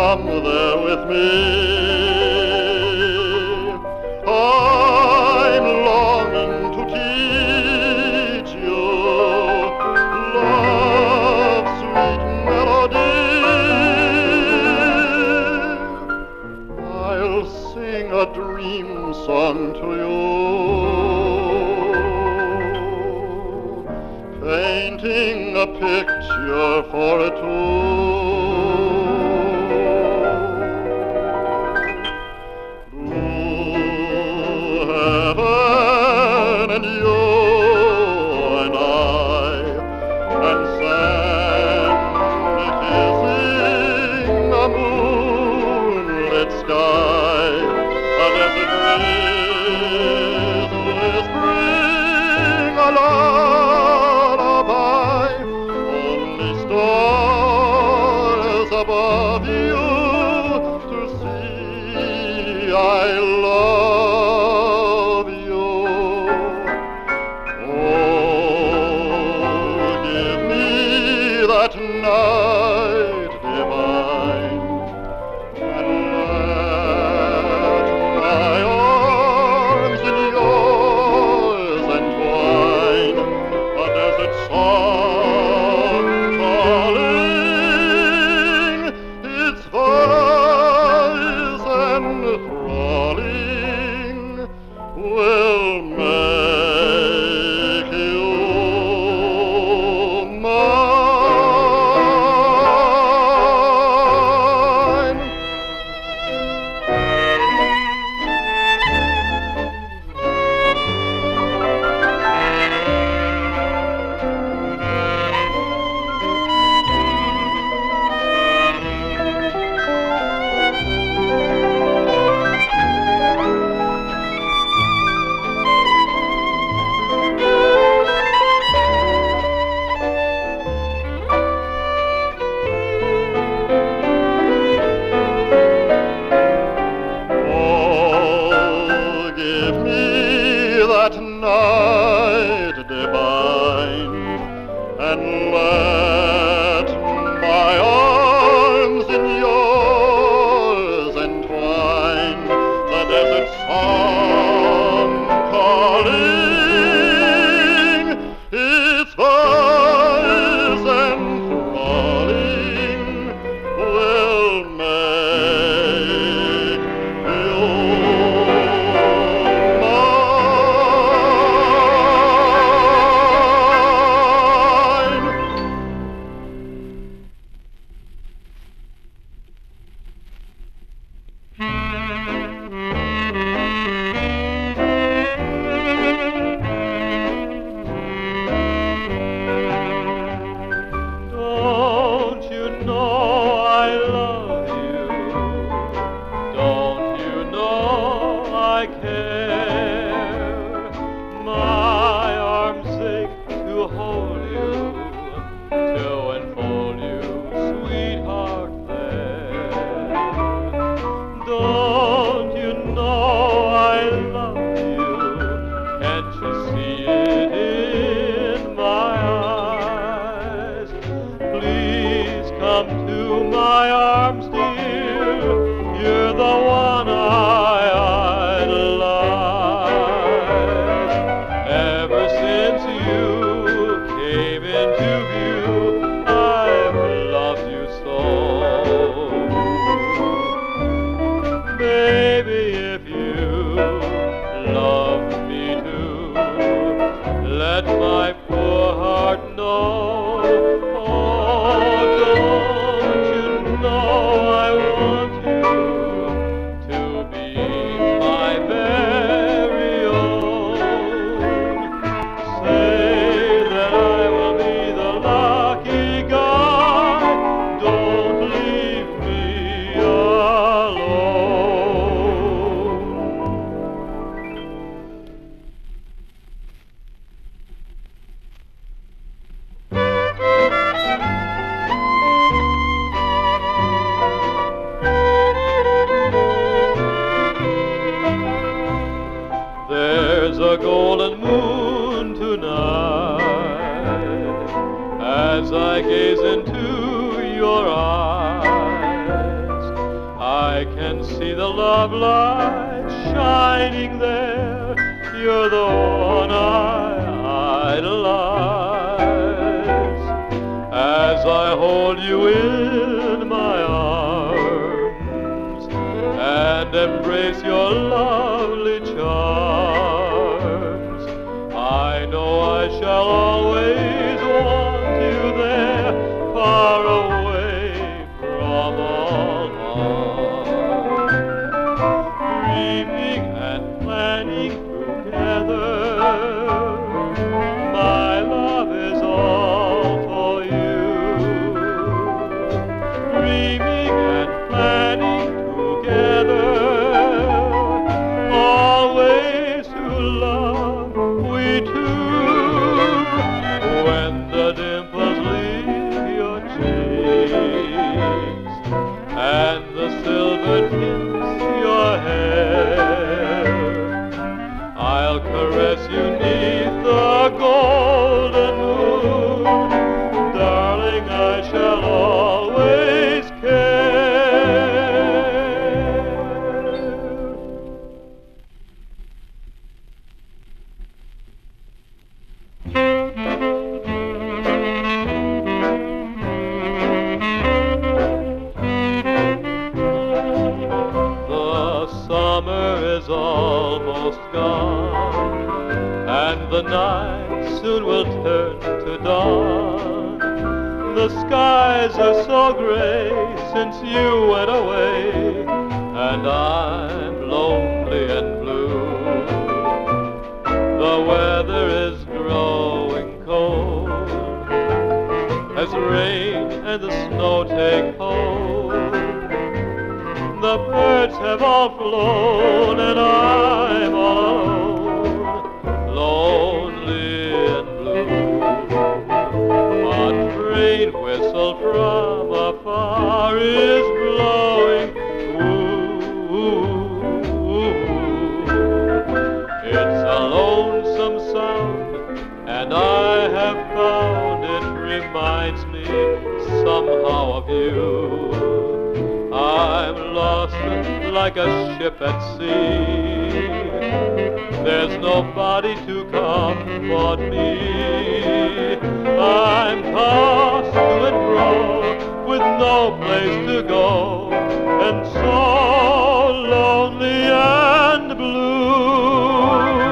come there with me. I'm longing to teach you love's sweet melody. I'll sing a dream song to you, painting a picture for it too. Blue heaven and you and I, and sand kissing a moonlit sky, a desert breeze whispering a lullaby, only stars above you to see I love you. Oh, give me that night divine, and let my arms in yours entwine, a desert song calling, its voice enthralling will make you mine. Oh, give me that night divine, and let my arms in yours entwine, the desert song calling, its voice enthralling will make you Don't you know I love you? Don't you know I care? My arms ache to hold you, to enfold you, sweetheart there. Don't you know I love you? Can't you see it in my eyes? Please come to my arms, dear. You're the one I idolize. can see the love light shining there. You're the one I idolize. As I hold you in my arms and embrace your lovely charms, I know I shall always want you there, far away from all harm. Dreaming and planning together, my love is all for you. Dreaming and planning together, always to love we two. When the dimples leave your cheeks and the silver tints your hair, I'll caress you neath the golden moon. Darling, I shall always care. The summer is almost gone, and the night soon will turn to dawn. The skies are so gray since you went away, and I'm lonely and blue. The weather is growing cold as rain and the snow take hold. The birds have all flown and I'm all alone, lonely and blue. A train whistle from afar is blowing, ooh. It's a lonesome sound, and I have found it reminds me somehow of you. I'm lost like a ship at sea. There's nobody to comfort me. I'm tossed to and fro with no place to go, and so lonely and blue.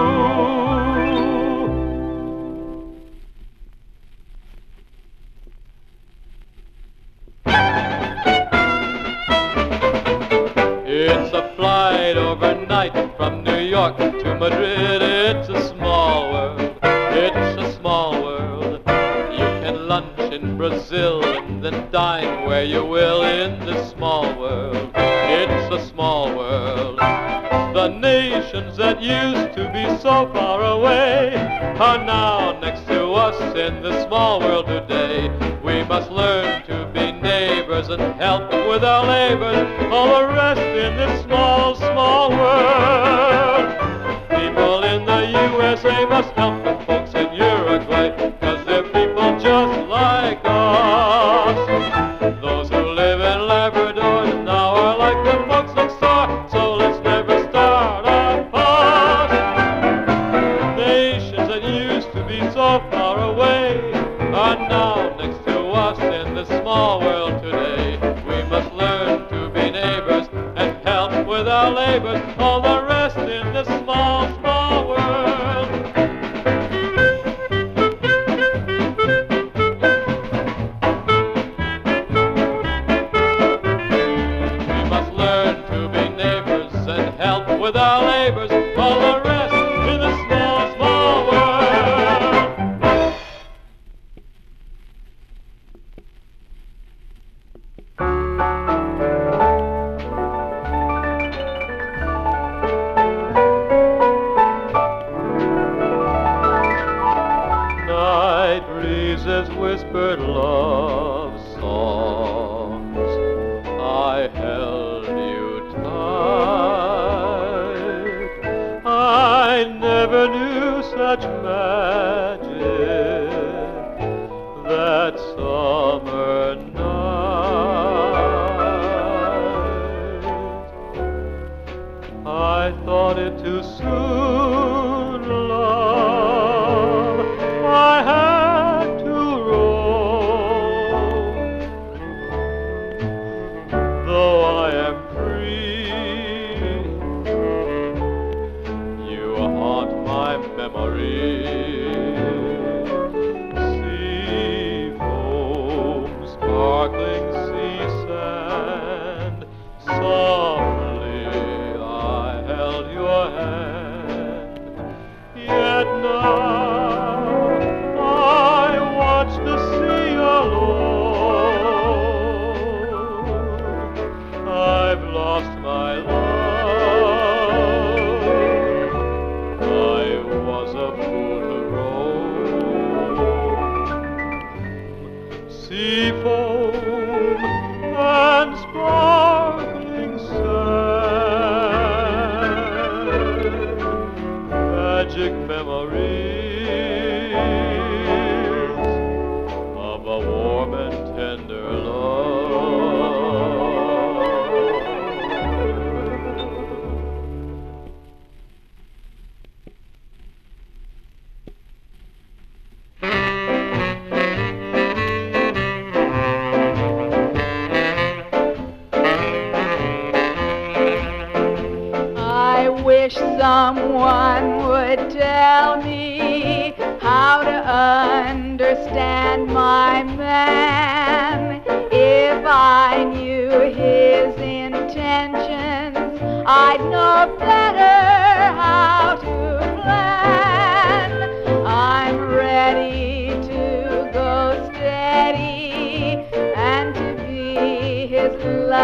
It's a flight overnight from New York to Madrid. It's a small world, it's a small world. You can lunch in Brazil and then dine where you will in this small world. It's a small world. The nations that used to be so far away are now next to us in this small world today. We must learn to be neighbors and help with our labors, all the rest in this small, small world. People in the USA must help the folks in Uruguay, 'cause they're people just like us. Those who live in Labrador now are like the folks next door, so let's never start a fuss. Nations that used to be so far away are now next to us in this small world today. We must learn to be neighbors and help with our labors, all the rest in this small, small world. We must learn to be neighbors and help with our labors, all the rest in this small, small world. Night breezes whispered love songs. I held you tight. I never knew such magic, that summer night. and sparkling sand, magic memories of a warm and tender love. I wish someone would tell me how to understand my man. If I knew his intentions, I'd know better how to plan. I'm ready to go steady and to be his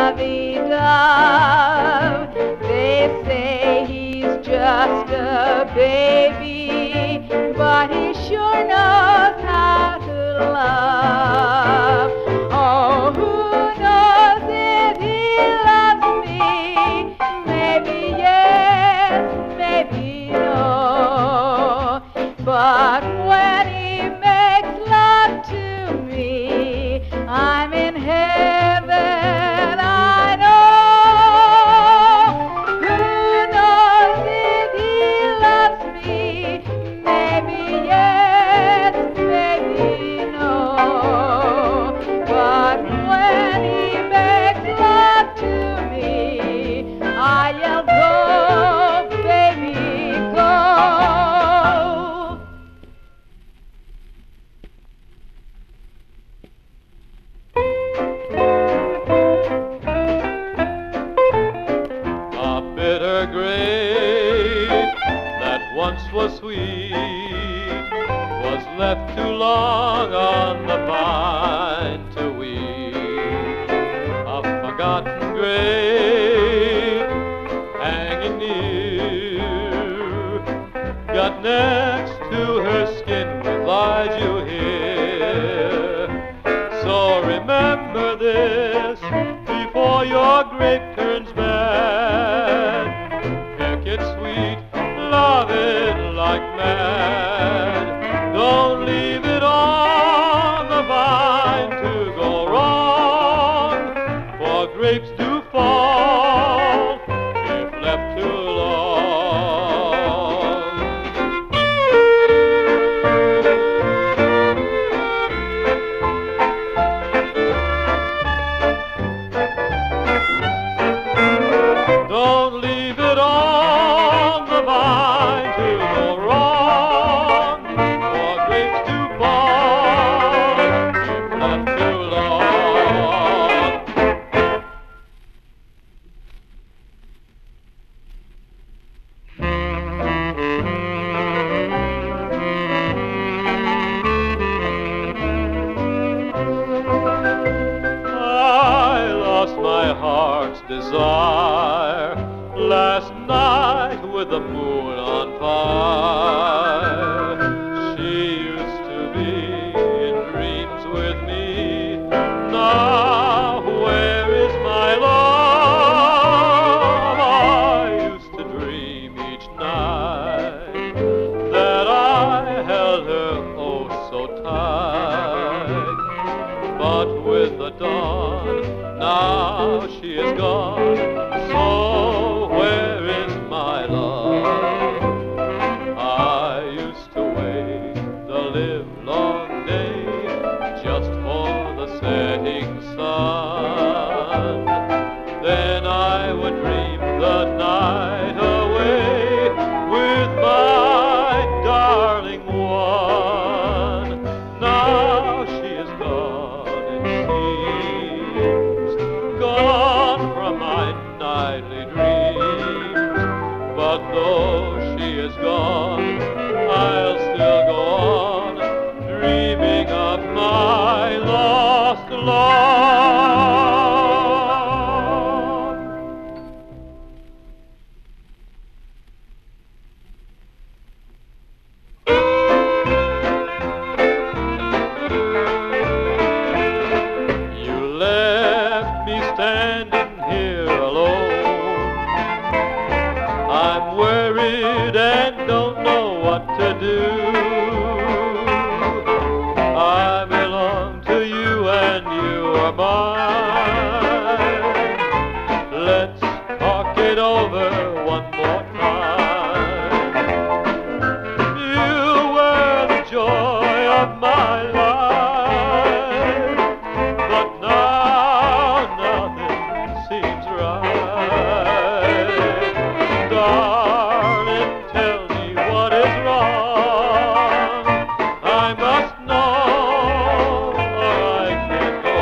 lovey-dove. They say he's just a baby, but he sure knows how to love. Oh, who knows if he loves me? Maybe yes, maybe no. But when he makes love to me, I'm in heaven, I know. Who knows if he loves me? Maybe yes, maybe no. But when he makes love to me, I yell, go, baby, go. A bitter grape that once was sweet was left too long on the vine to weep. A forgotten grape hanging near got next to her skin with lies you hear. So remember this before your grape turns bad. Pick it sweet, love it like mad. Don't leave it on the vine to go wrong, for grapes do fall if left too long. Don't leave it on the vine to go wrong, for grapes do fall if left too long. I lost my heart's desire last night with the moon on fire. She used to be in dreams with me. Now where is my love? I used to dream each night that I held her oh so tight. But with the dawn, now she is gone. So where is my love? I used to wait the livelong day just for the setting sun. Then I would dream the night away with my darling one. Now she is gone, it seems, gone from my standing here alone. I'm worried and don't know what to do. I belong to you and you are mine. Let's talk it over one more time. You were the joy of my life, but now nothing seems right. Darling, tell me what is wrong. I must know or I can't go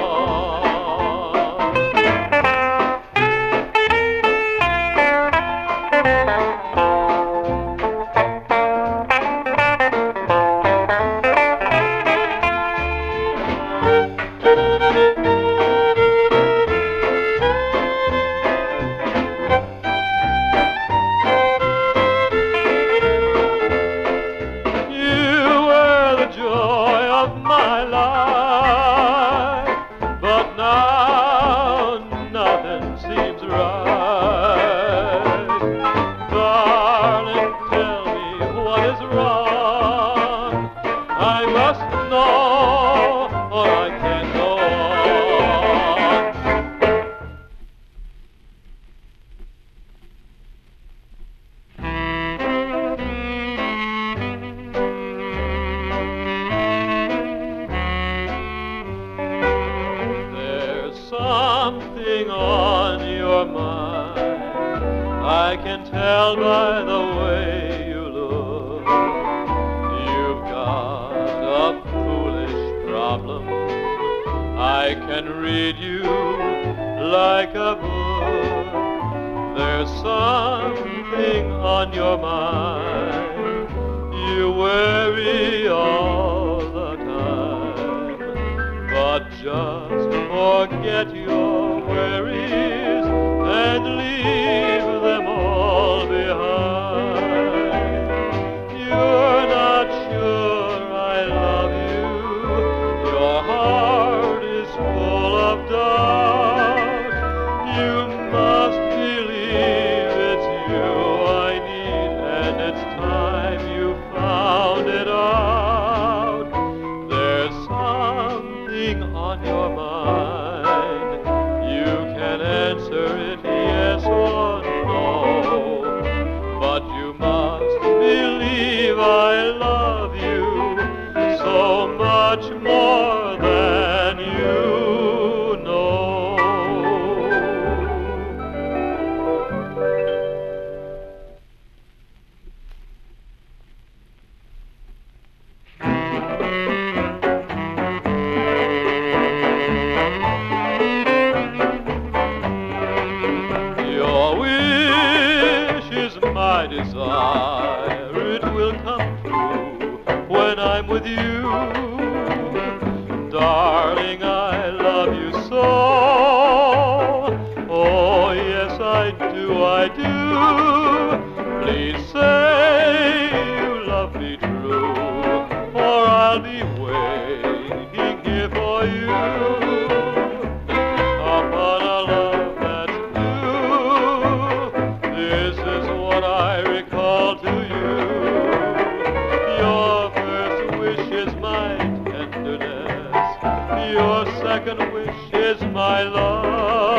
my life, but now nothing seems right. Darling, tell me what is wrong. I must know or I can't go something on your mind. I can tell by the way you look. You've got a foolish problem. I can read you like a book. There's something on your mind. You worry all the time, but just forget your worries and leave them all behind. You're not sure I love you. Your heart is full of doubt. You must believe it's you I need, and it's time you found it out. There's something on your mind. You can answer it yes or no, but you must believe I love you so much more than you know. My desire, it will come true when I'm with you. Darling, I love you so. Oh, yes, I do, I do. Please say you love me true, or I'll be waiting here for you. Upon a love that's new, this is what I recall to you. Your first wish is my tenderness. Your second wish is my love.